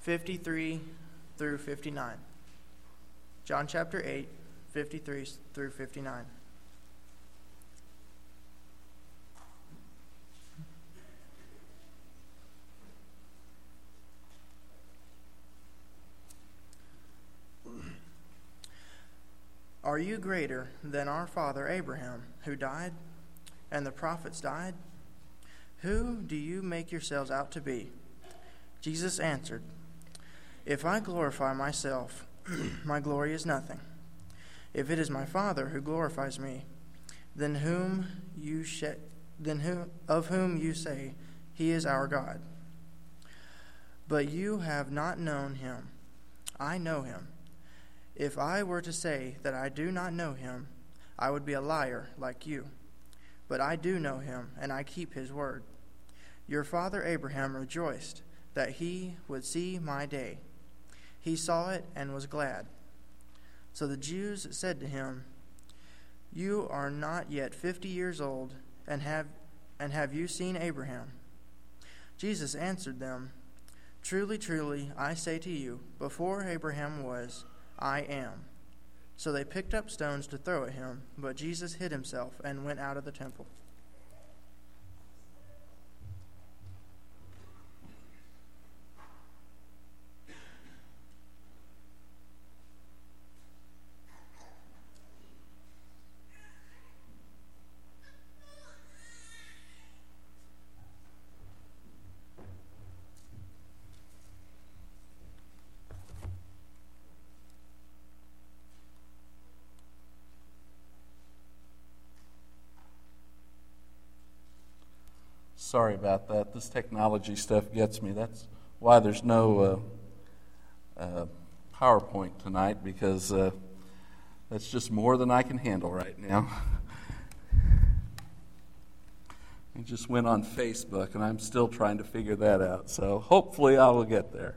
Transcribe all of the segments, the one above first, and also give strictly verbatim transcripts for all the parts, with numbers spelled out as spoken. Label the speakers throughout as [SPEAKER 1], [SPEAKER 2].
[SPEAKER 1] fifty-three through fifty-nine. John chapter eight, fifty-three through fifty-nine. Are you greater than our father Abraham, who died, and the prophets died? Who do you make yourselves out to be? Jesus answered, If I glorify myself, my glory is nothing. If it is my Father who glorifies me, then whom you sh- then who of whom you say he is our God. But you have not known him. I know him. If I were to say that I do not know him, I would be a liar like you. But I do know him, and I keep his word. Your father Abraham rejoiced that he would see my day. He saw it and was glad. So the Jews said to him, You are not yet fifty years old, and have and have you seen Abraham? Jesus answered them, Truly, truly, I say to you, before Abraham was, I am. So they picked up stones to throw at him, but Jesus hid himself and went out of the temple.
[SPEAKER 2] Sorry about that. This technology stuff gets me. That's why there's no uh, uh, PowerPoint tonight, because uh, that's just more than I can handle right now. I just went on Facebook, and I'm still trying to figure that out. So hopefully I will get there.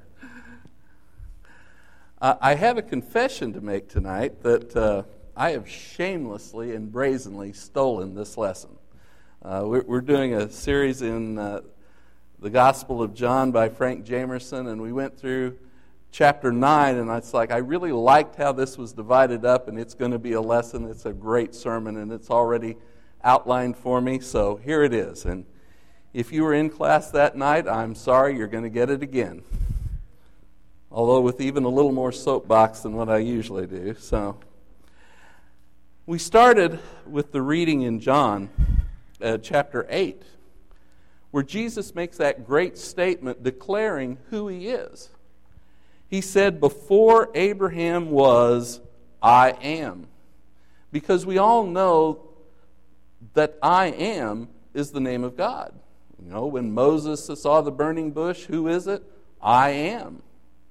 [SPEAKER 2] Uh, I have a confession to make tonight that uh, I have shamelessly and brazenly stolen this lesson. Uh, we're, we're doing a series in uh, the Gospel of John by Frank Jamerson, and we went through chapter nine, and it's like I really liked how this was divided up, and it's going to be a lesson. It's a great sermon, and it's already outlined for me, so here it is. And if you were in class that night, I'm sorry, you're going to get it again, although with even a little more soapbox than what I usually do. So we started with the reading in John Uh, chapter eight, where Jesus makes that great statement declaring who he is. He said, Before Abraham was, I am. Because we all know that I am is the name of God. You know, when Moses saw the burning bush, who is it? I am.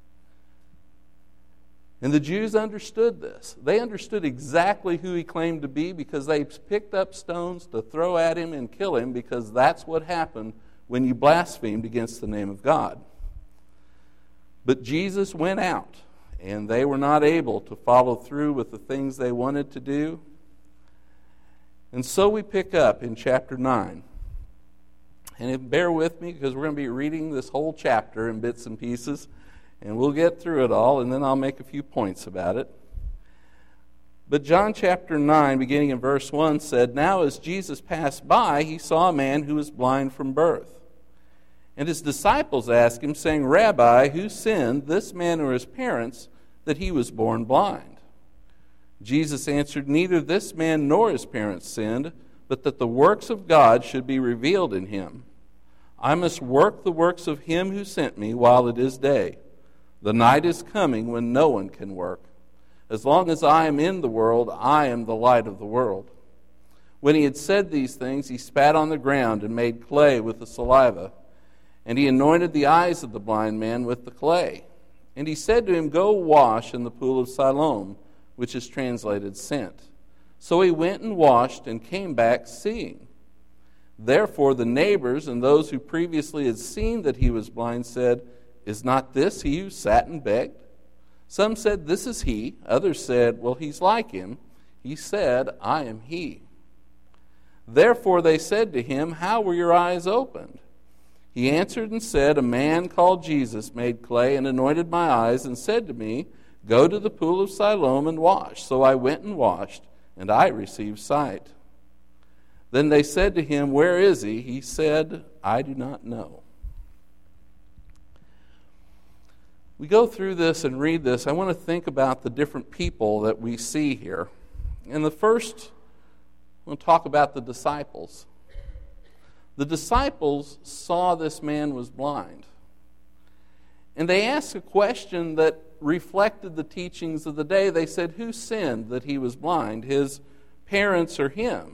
[SPEAKER 2] And the Jews understood this. They understood exactly who he claimed to be, because they picked up stones to throw at him and kill him, because that's what happened when you blasphemed against the name of God. But Jesus went out, and they were not able to follow through with the things they wanted to do. And so we pick up in chapter nine. And if, bear with me, because we're going to be reading this whole chapter in bits and pieces. And we'll get through it all, and then I'll make a few points about it. But John chapter nine, beginning in verse one, said, Now as Jesus passed by, he saw a man who was blind from birth. And his disciples asked him, saying, Rabbi, who sinned, this man or his parents, that he was born blind? Jesus answered, Neither this man nor his parents sinned, but that the works of God should be revealed in him. I must work the works of him who sent me while it is day. The night is coming when no one can work. As long as I am in the world, I am the light of the world. When he had said these things, he spat on the ground and made clay with the saliva. And he anointed the eyes of the blind man with the clay. And he said to him, Go wash in the pool of Siloam, which is translated sent. So he went and washed and came back seeing. Therefore the neighbors and those who previously had seen that he was blind said, Is not this he who sat and begged? Some said, This is he. Others said, Well, he's like him. He said, I am he. Therefore they said to him, How were your eyes opened? He answered and said, A man called Jesus made clay and anointed my eyes and said to me, Go to the pool of Siloam and wash. So I went and washed, and I received sight. Then they said to him, Where is he? He said, I do not know. We go through this and read this. I want to think about the different people that we see here. And the first, I want to talk about the disciples. The disciples saw this man was blind. And they asked a question that reflected the teachings of the day. They said, Who sinned that he was blind, his parents or him?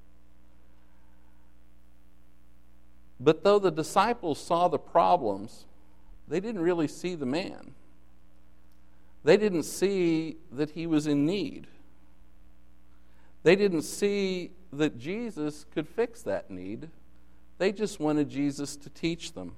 [SPEAKER 2] But though the disciples saw the problems, they didn't really see the man. They didn't see that he was in need. They didn't see that Jesus could fix that need. They just wanted Jesus to teach them.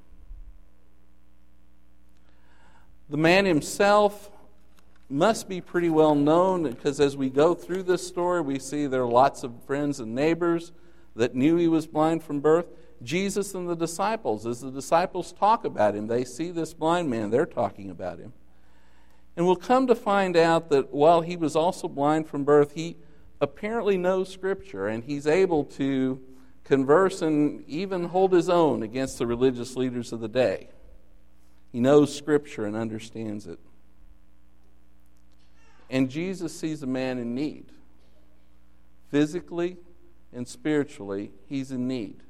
[SPEAKER 2] The man himself must be pretty well known, because as we go through this story, we see there are lots of friends and neighbors that knew he was blind from birth. Jesus and the disciples, as the disciples talk about him, they see this blind man, they're talking about him. And we'll come to find out that while he was also blind from birth, he apparently knows Scripture, and he's able to converse and even hold his own against the religious leaders of the day. He knows Scripture and understands it. And Jesus sees a man in need. Physically and spiritually, he's in need.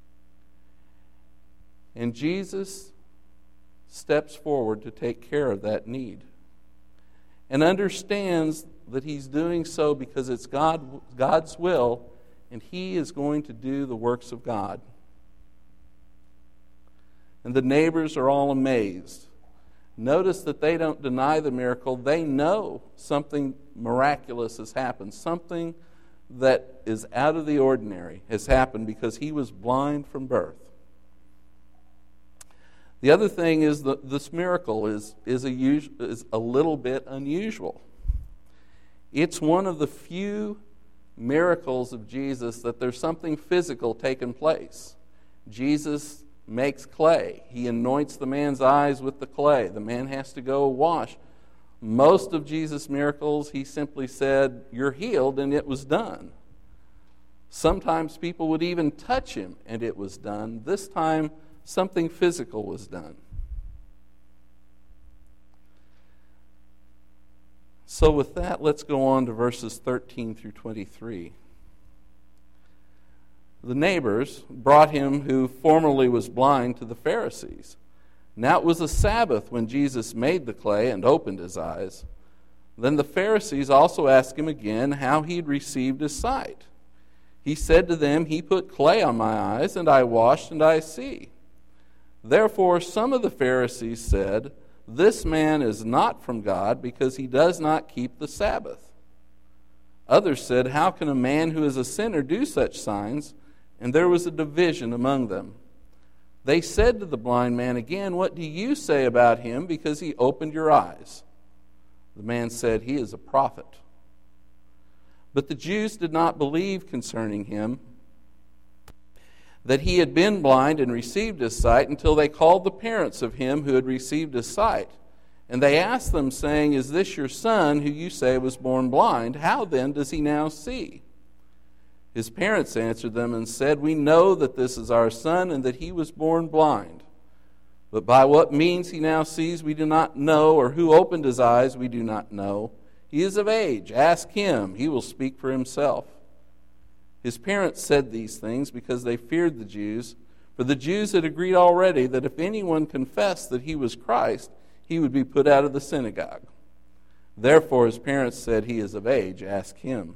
[SPEAKER 2] And Jesus steps forward to take care of that need and understands that he's doing so because it's God, God's will, and he is going to do the works of God. And the neighbors are all amazed. Notice that they don't deny the miracle. They know something miraculous has happened. Something that is out of the ordinary has happened because he was blind from birth. The other thing is that this miracle is, is, a, is a little bit unusual. It's one of the few miracles of Jesus that there's something physical taking place. Jesus makes clay. He anoints the man's eyes with the clay. The man has to go wash. Most of Jesus' miracles, he simply said, You're healed, and it was done. Sometimes people would even touch him, and it was done. This time, something physical was done. So with that, let's go on to verses thirteen through twenty-three. The neighbors brought him who formerly was blind to the Pharisees. Now it was a Sabbath when Jesus made the clay and opened his eyes. Then the Pharisees also asked him again how he had received his sight. He said to them, He put clay on my eyes, and I washed, and I see. Therefore some of the Pharisees said, This man is not from God, because he does not keep the Sabbath. Others said, How can a man who is a sinner do such signs? And there was a division among them. They said to the blind man again, What do you say about him, because he opened your eyes? The man said, He is a prophet. But the Jews did not believe concerning him that he had been blind and received his sight until they called the parents of him who had received his sight. And they asked them, saying, Is this your son, who you say was born blind? How then does he now see? His parents answered them and said, We know that this is our son, and that he was born blind. But by what means he now sees we do not know, or who opened his eyes we do not know. He is of age. Ask him. He will speak for himself. His parents said these things because they feared the Jews, for the Jews had agreed already that if anyone confessed that he was Christ, he would be put out of the synagogue. Therefore his parents said, He is of age. Ask him.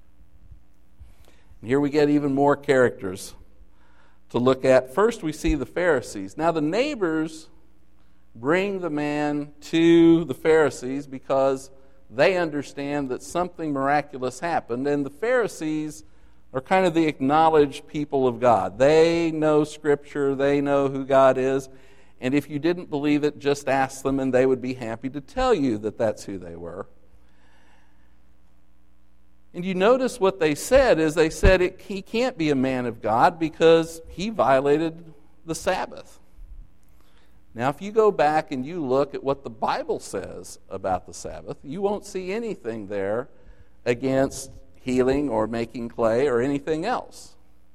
[SPEAKER 2] And here we get even more characters to look at. First we see the Pharisees. Now the neighbors bring the man to the Pharisees because they understand that something miraculous happened, and the Pharisees are kind of the acknowledged people of God. They know Scripture, they know who God is, and if you didn't believe it, just ask them and they would be happy to tell you that that's who they were. And you notice what they said is they said it, he can't be a man of God because he violated the Sabbath. Now, if you go back and you look at what the Bible says about the Sabbath, you won't see anything there against healing or making clay or anything else.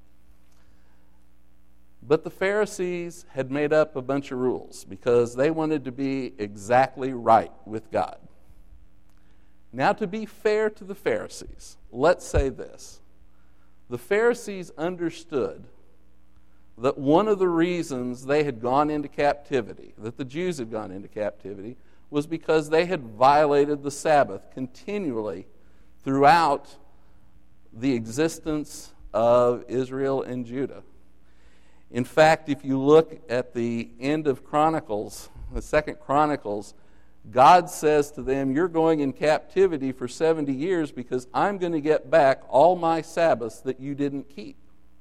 [SPEAKER 2] But the Pharisees had made up a bunch of rules because they wanted to be exactly right with God. Now, to be fair to the Pharisees, let's say this. The Pharisees understood that one of the reasons they had gone into captivity, that the Jews had gone into captivity, was because they had violated the Sabbath continually throughout the existence of Israel and Judah. In fact, if you look at the end of Chronicles, the Second Chronicles, God says to them, you're going in captivity for seventy years because I'm going to get back all my Sabbaths that you didn't keep.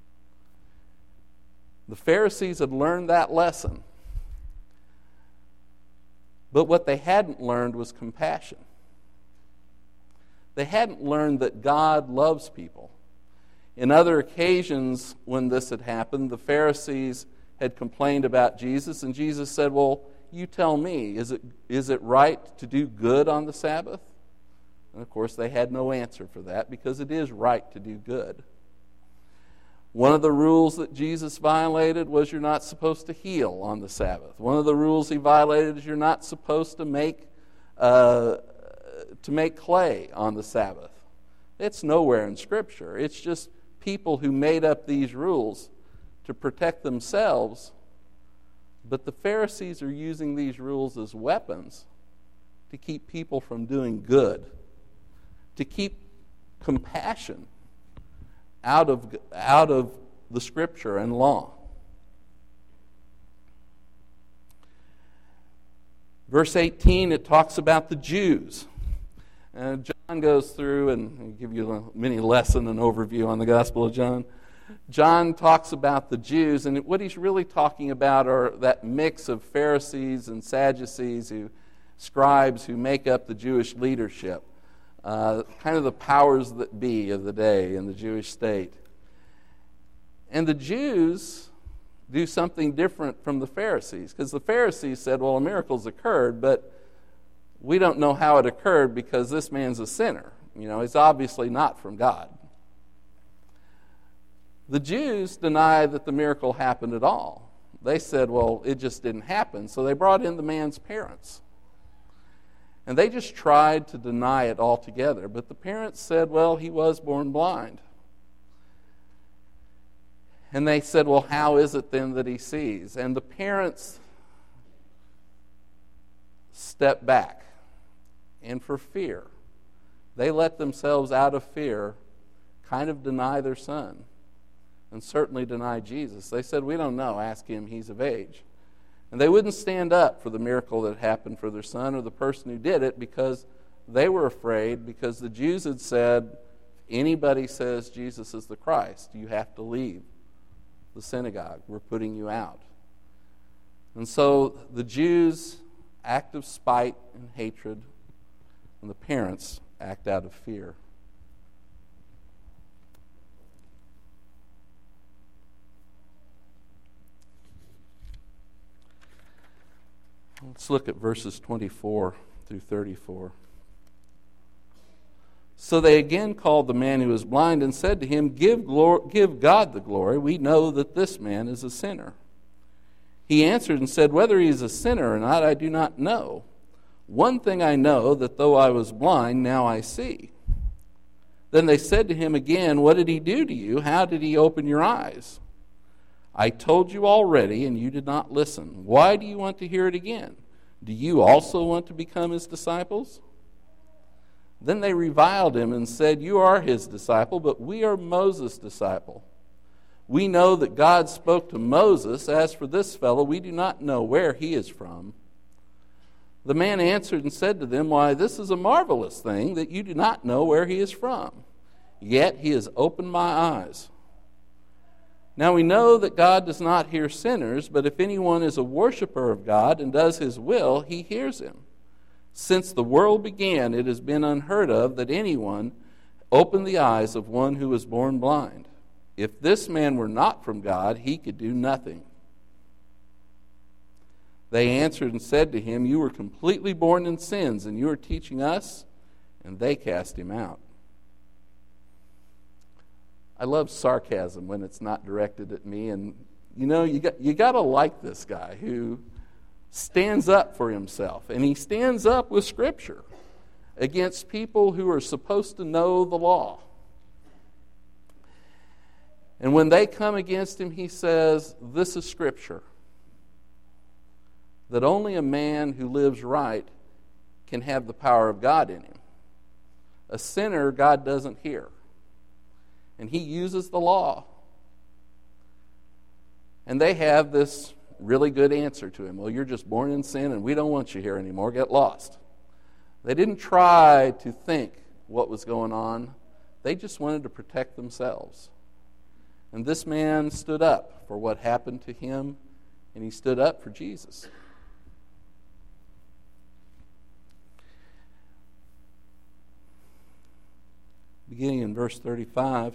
[SPEAKER 2] The Pharisees had learned that lesson. But what they hadn't learned was compassion. They hadn't learned that God loves people. In other occasions when this had happened, the Pharisees had complained about Jesus, and Jesus said, well, you tell me, is it is it right to do good on the Sabbath? And of course, they had no answer for that because it is right to do good. One of the rules that Jesus violated was you're not supposed to heal on the Sabbath. One of the rules he violated is you're not supposed to make uh, to make clay on the Sabbath. It's nowhere in Scripture. It's just people who made up these rules to protect themselves. But the Pharisees are using these rules as weapons to keep people from doing good, to keep compassion out of, out of the Scripture and law. Verse eighteen, it talks about the Jews. And John goes through, and I'll give you a mini lesson and overview on the Gospel of John. John talks about the Jews, and what he's really talking about are that mix of Pharisees and Sadducees, who scribes who make up the Jewish leadership, uh, kind of the powers that be of the day in the Jewish state. And the Jews do something different from the Pharisees, because the Pharisees said, well, a miracle's occurred, but we don't know how it occurred because this man's a sinner. You know, it's obviously not from God. The Jews deny that the miracle happened at all. They said, well, it just didn't happen. So they brought in the man's parents. And they just tried to deny it altogether. But the parents said, well, he was born blind. And they said, well, how is it then that he sees? And the parents stepped back. And for fear, they let themselves out of fear kind of deny their son. And certainly deny Jesus. They said, we don't know, ask him, he's of age. And they wouldn't stand up for the miracle that happened for their son or the person who did it because they were afraid, because the Jews had said, if anybody says Jesus is the Christ, you have to leave the synagogue. We're putting you out. And so the Jews act of spite and hatred, and the parents act out of fear. Let's look at verses twenty-four through thirty-four. So they again called the man who was blind and said to him, give, glory, give God the glory. We know that this man is a sinner. He answered and said, whether he is a sinner or not, I do not know. One thing I know, that though I was blind, now I see. Then they said to him again, what did he do to you? How did he open your eyes? I told you already, and you did not listen. Why do you want to hear it again? Do you also want to become his disciples? Then they reviled him and said, you are his disciple, but we are Moses' disciple. We know that God spoke to Moses. As for this fellow, we do not know where he is from. The man answered and said to them, why, this is a marvelous thing that you do not know where he is from. Yet he has opened my eyes. Now we know that God does not hear sinners, but if anyone is a worshiper of God and does his will, he hears him. Since the world began, it has been unheard of that anyone opened the eyes of one who was born blind. If this man were not from God, he could do nothing. They answered and said to him, "You were completely born in sins, and you are teaching us?" And they cast him out. I love sarcasm when it's not directed at me. And, you know, you got, you got to like this guy who stands up for himself. And he stands up with Scripture against people who are supposed to know the law. And when they come against him, he says, "This is Scripture. That only a man who lives right can have the power of God in him. A sinner, God doesn't hear." And he uses the law. And they have this really good answer to him. "Well, you're just born in sin and we don't want you here anymore. Get lost." They didn't try to think what was going on. They just wanted to protect themselves. And this man stood up for what happened to him, and he stood up for Jesus. Beginning in verse thirty-five,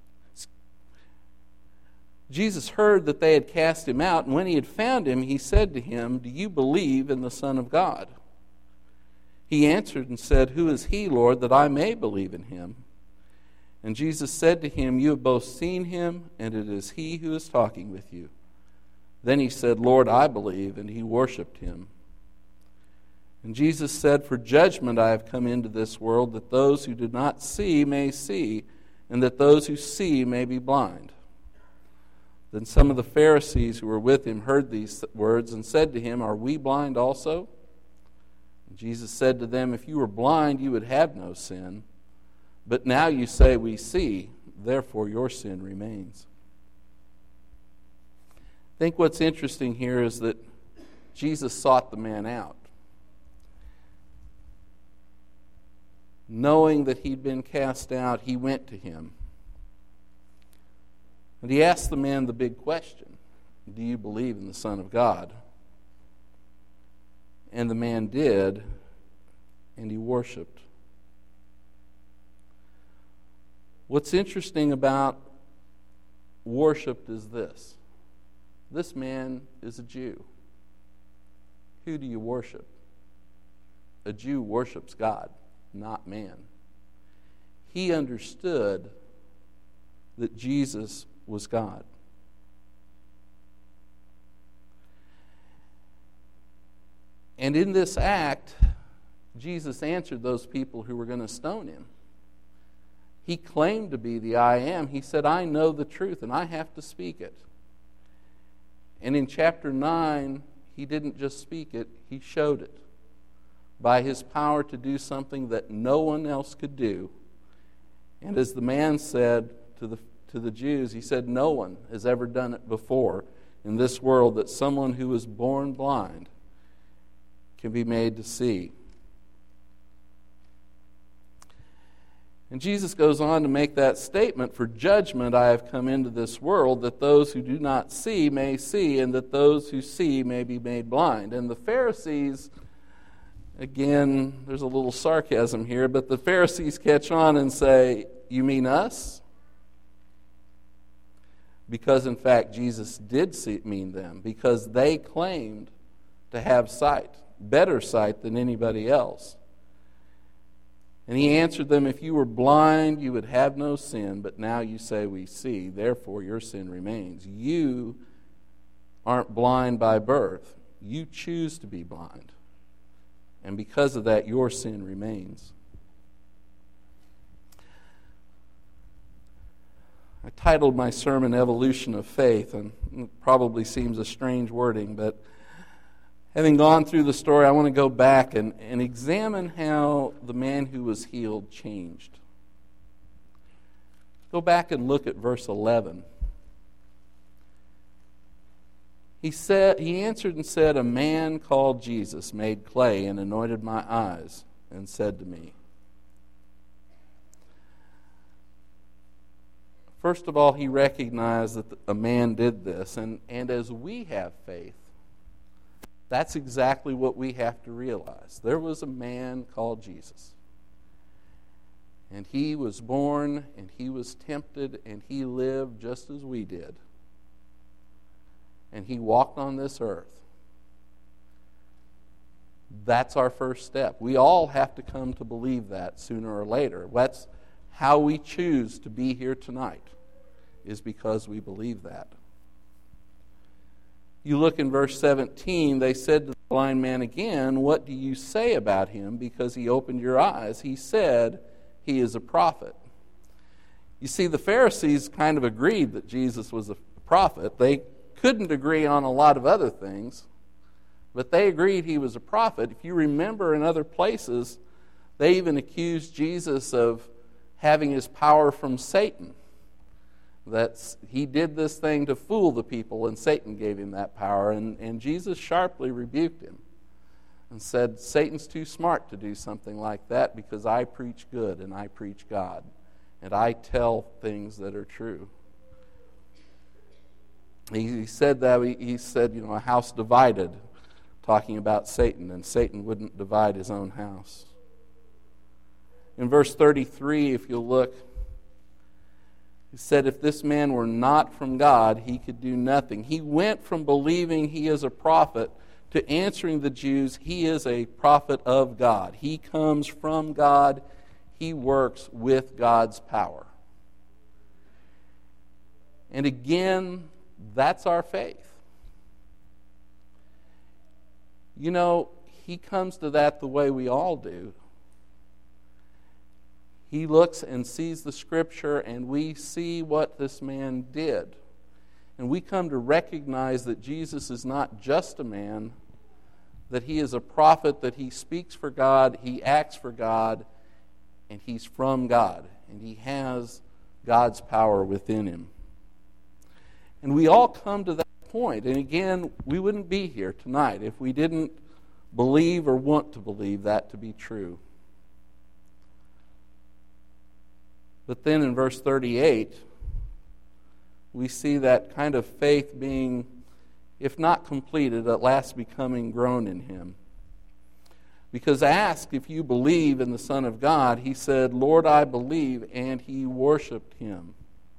[SPEAKER 2] Jesus heard that they had cast him out, and when he had found him, he said to him, "Do you believe in the Son of God?" He answered and said, "Who is he, Lord, that I may believe in him?" And Jesus said to him, "You have both seen him, and it is he who is talking with you." Then he said, "Lord, I believe," and he worshipped him. And Jesus said, "For judgment I have come into this world, that those who do not see may see, and that those who see may be blind." Then some of the Pharisees who were with him heard these words and said to him, "Are we blind also?" And Jesus said to them, "If you were blind, you would have no sin. But now you say, 'We see,' therefore your sin remains." I think what's interesting here is that Jesus sought the man out. Knowing that he'd been cast out, he went to him. And he asked the man the big question, "Do you believe in the Son of God?" And the man did, and he worshiped. What's interesting about worship is this. This man is a Jew. Who do you worship? A Jew worships God, not man. He understood that Jesus was God. And in this act, Jesus answered those people who were going to stone him. He claimed to be the I Am. He said, "I know the truth and I have to speak it." And in chapter nine, he didn't just speak it, he showed it. By his power to do something that no one else could do. And as the man said to the, to the Jews, he said, "No one has ever done it before in this world, that someone who was born blind can be made to see." And Jesus goes on to make that statement, "For judgment I have come into this world, that those who do not see may see, and that those who see may be made blind." And the Pharisees, again, there's a little sarcasm here, but the Pharisees catch on and say, "You mean us?" Because in fact Jesus did see, mean them, because they claimed to have sight, better sight than anybody else. And he answered them, "If you were blind, you would have no sin, but now you say, 'We see,' therefore your sin remains." You aren't blind by birth. You choose to be blind. And because of that, your sin remains. I titled my sermon, "Evolution of Faith," and it probably seems a strange wording, but having gone through the story, I want to go back and, and examine how the man who was healed changed. Go back and look at verse eleven. He said, he answered and said, "A man called Jesus made clay and anointed my eyes and said to me." First of all, he recognized that a man did this, and, and as we have faith, that's exactly what we have to realize. There was a man called Jesus. And he was born, and he was tempted, and he lived just as we did. And he walked on this earth. That's our first step. We all have to come to believe that sooner or later. That's how we choose to be here tonight, is because we believe that. You look in verse seventeen, they said to the blind man again, "What do you say about him? Because he opened your eyes." He said, "He is a prophet." You see, the Pharisees kind of agreed that Jesus was a prophet. They couldn't agree on a lot of other things, but they agreed he was a prophet. If you remember in other places, they even accused Jesus of having his power from Satan. That he did this thing to fool the people, and Satan gave him that power. And, and Jesus sharply rebuked him and said, "Satan's too smart to do something like that, because I preach good and I preach God. And I tell things that are true." He, he said that, he, he said, you know, a house divided, talking about Satan, and Satan wouldn't divide his own house. In verse thirty-three, if you'll look, he said, "If this man were not from God, he could do nothing." He went from believing he is a prophet to answering the Jews, he is a prophet of God. He comes from God. He works with God's power. And again, that's our faith. You know, he comes to that the way we all do. He looks and sees the Scripture, and we see what this man did. And we come to recognize that Jesus is not just a man, that he is a prophet, that he speaks for God, he acts for God, and he's from God, and he has God's power within him. And we all come to that point. And again, we wouldn't be here tonight if we didn't believe or want to believe that to be true. But then in verse thirty-eight, we see that kind of faith being, if not completed, at last becoming grown in him. Because asked if you believe in the Son of God, he said, "Lord, I believe," and he worshiped him.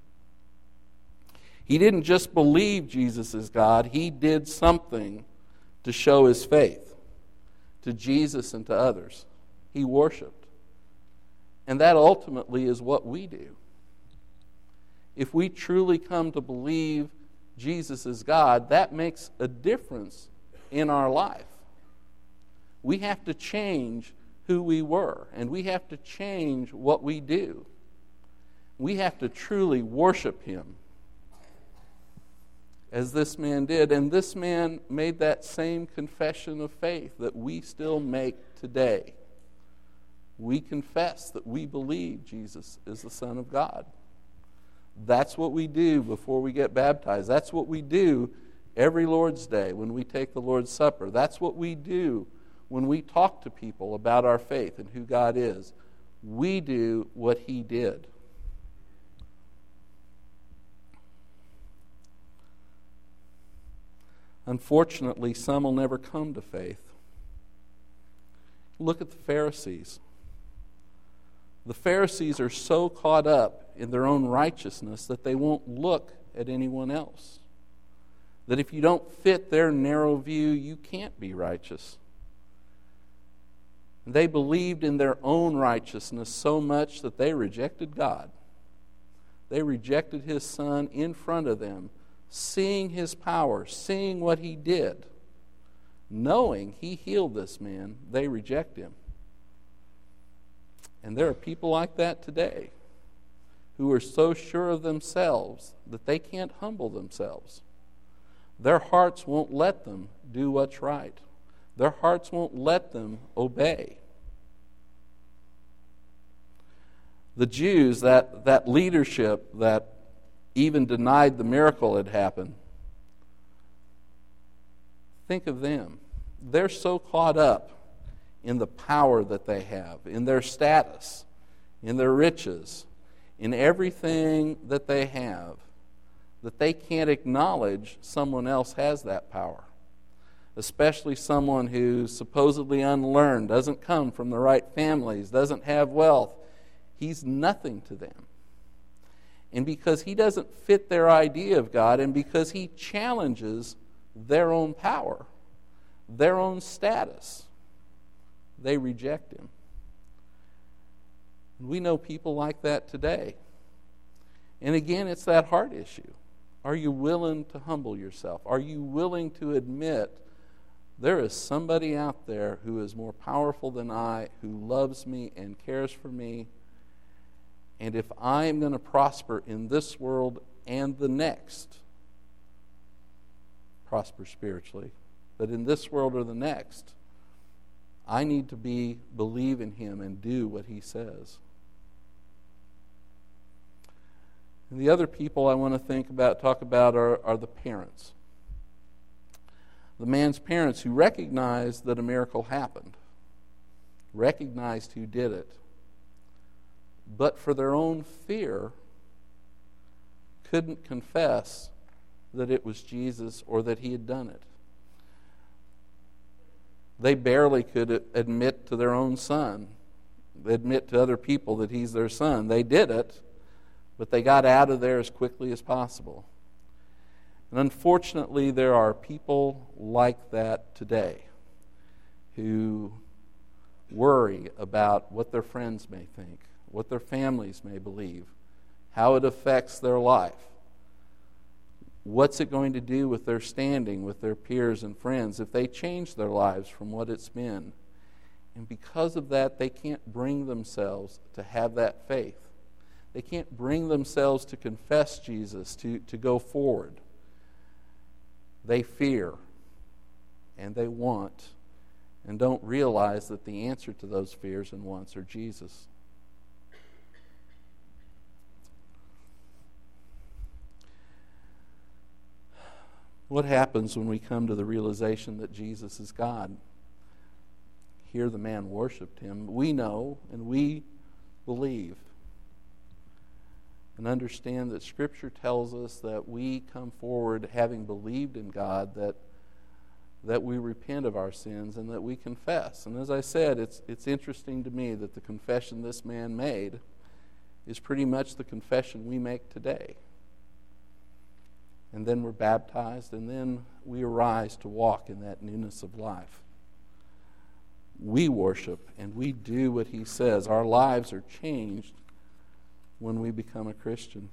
[SPEAKER 2] He didn't just believe Jesus is God, he did something to show his faith to Jesus and to others. He worshiped. And that ultimately is what we do. If we truly come to believe Jesus is God, that makes a difference in our life. We have to change who we were, and we have to change what we do. We have to truly worship him, as this man did. And this man made that same confession of faith that we still make today. We confess that we believe Jesus is the Son of God. That's what we do before we get baptized. That's what we do every Lord's Day when we take the Lord's Supper. That's what we do when we talk to people about our faith and who God is. We do what he did. Unfortunately, some will never come to faith. Look at the Pharisees. The Pharisees are so caught up in their own righteousness that they won't look at anyone else. That if you don't fit their narrow view, you can't be righteous. They believed in their own righteousness so much that they rejected God. They rejected his Son in front of them, seeing his power, seeing what he did, knowing he healed this man. They reject him. And there are people like that today who are so sure of themselves that they can't humble themselves. Their hearts won't let them do what's right. Their hearts won't let them obey. The Jews, that, that leadership that even denied the miracle had happened, think of them. They're so caught up in the power that they have, in their status, in their riches, in everything that they have, that they can't acknowledge someone else has that power. Especially someone who's supposedly unlearned, doesn't come from the right families, doesn't have wealth. He's nothing to them. And because he doesn't fit their idea of God, and because he challenges their own power, their own status, they reject him. And we know people like that today. And again, it's that heart issue. Are you willing to humble yourself? Are you willing to admit there is somebody out there who is more powerful than I, who loves me and cares for me, and if I am going to prosper in this world and the next, prosper spiritually, but in this world or the next, I need to be believe in him and do what he says. And the other people I want to think about, talk about, are, are the parents. The man's parents who recognized that a miracle happened, recognized who did it, but for their own fear, couldn't confess that it was Jesus or that he had done it. They barely could admit to their own son, admit to other people that he's their son. They did it, but they got out of there as quickly as possible. And unfortunately, there are people like that today who worry about what their friends may think, what their families may believe, how it affects their life. What's it going to do with their standing with their peers and friends if they change their lives from what it's been? And because of that, they can't bring themselves to have that faith. They can't bring themselves to confess Jesus, to, to go forward. They fear, and they want, and don't realize that the answer to those fears and wants are Jesus. What happens when we come to the realization that Jesus is God? Here the man worshipped him. We know and we believe and understand that Scripture tells us that we come forward having believed in God, that that we repent of our sins and that we confess. And as I said, it's it's interesting to me that the confession this man made is pretty much the confession we make today. And then we're baptized, and then we arise to walk in that newness of life. We worship, and we do what he says. Our lives are changed when we become a Christian.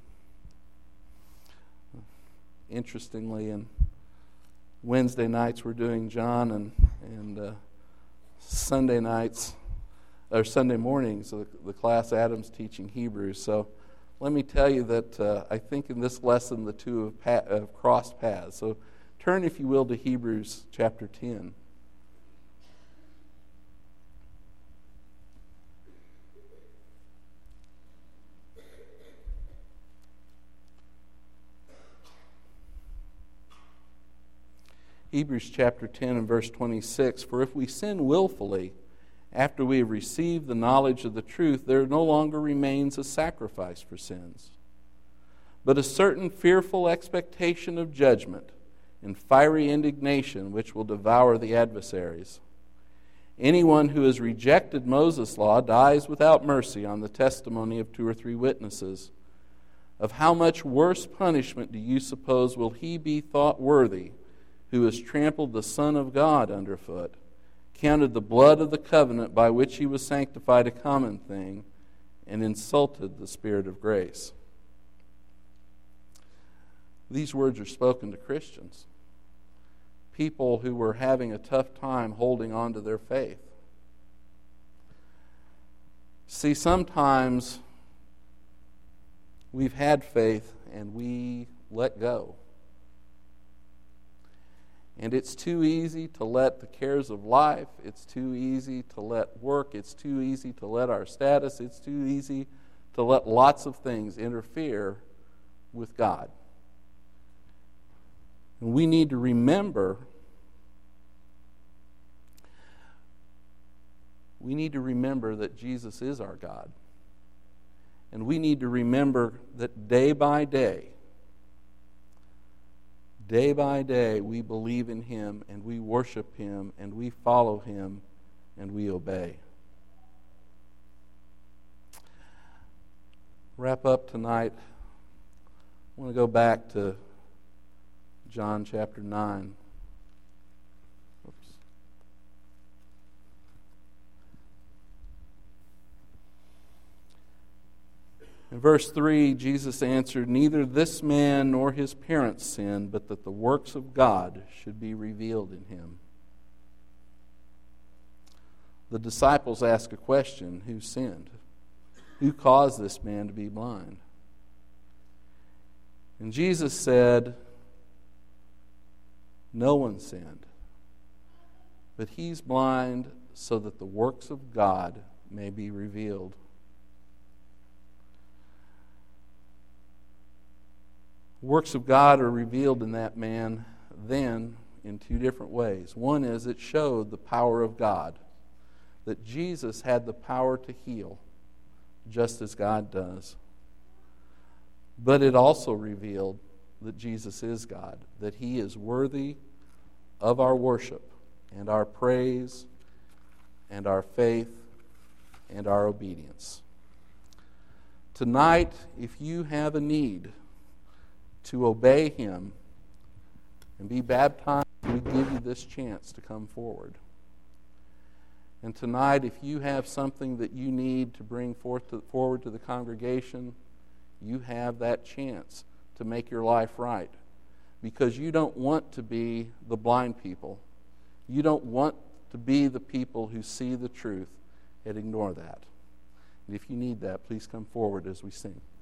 [SPEAKER 2] Interestingly, in Wednesday nights we're doing John, and and uh, Sunday nights, or Sunday mornings, the, the class Adam's teaching Hebrews. So let me tell you that uh, I think in this lesson the two have, pa- have crossed paths. So turn, if you will, to Hebrews chapter ten. Hebrews chapter ten and verse twenty-six, "For if we sin willfully, after we have received the knowledge of the truth, there no longer remains a sacrifice for sins, but a certain fearful expectation of judgment and fiery indignation which will devour the adversaries. Anyone who has rejected Moses' law dies without mercy on the testimony of two or three witnesses. Of how much worse punishment do you suppose will he be thought worthy who has trampled the Son of God underfoot, counted the blood of the covenant by which he was sanctified a common thing, and insulted the Spirit of grace?" These words are spoken to Christians, people who were having a tough time holding on to their faith. See, sometimes we've had faith and we let go. And it's too easy to let the cares of life, it's too easy to let work, it's too easy to let our status, it's too easy to let lots of things interfere with God. And we need to remember, we need to remember that Jesus is our God. And we need to remember that day by day, Day by day, we believe in him, and we worship him, and we follow him, and we obey. Wrap up tonight. I want to go back to John chapter nine. Oops. In verse three, Jesus answered, "Neither this man nor his parents sinned, but that the works of God should be revealed in him." The disciples ask a question: who sinned? Who caused this man to be blind? And Jesus said, no one sinned, but he's blind so that the works of God may be revealed. The works of God are revealed in that man then in two different ways. One is it showed the power of God, that Jesus had the power to heal, just as God does. But it also revealed that Jesus is God, that he is worthy of our worship and our praise and our faith and our obedience. Tonight, if you have a need to obey him and be baptized, we give you this chance to come forward. And tonight, if you have something that you need to bring forth to, forward to the congregation, you have that chance to make your life right. Because you don't want to be the blind people. You don't want to be the people who see the truth and ignore that. And if you need that, please come forward as we sing.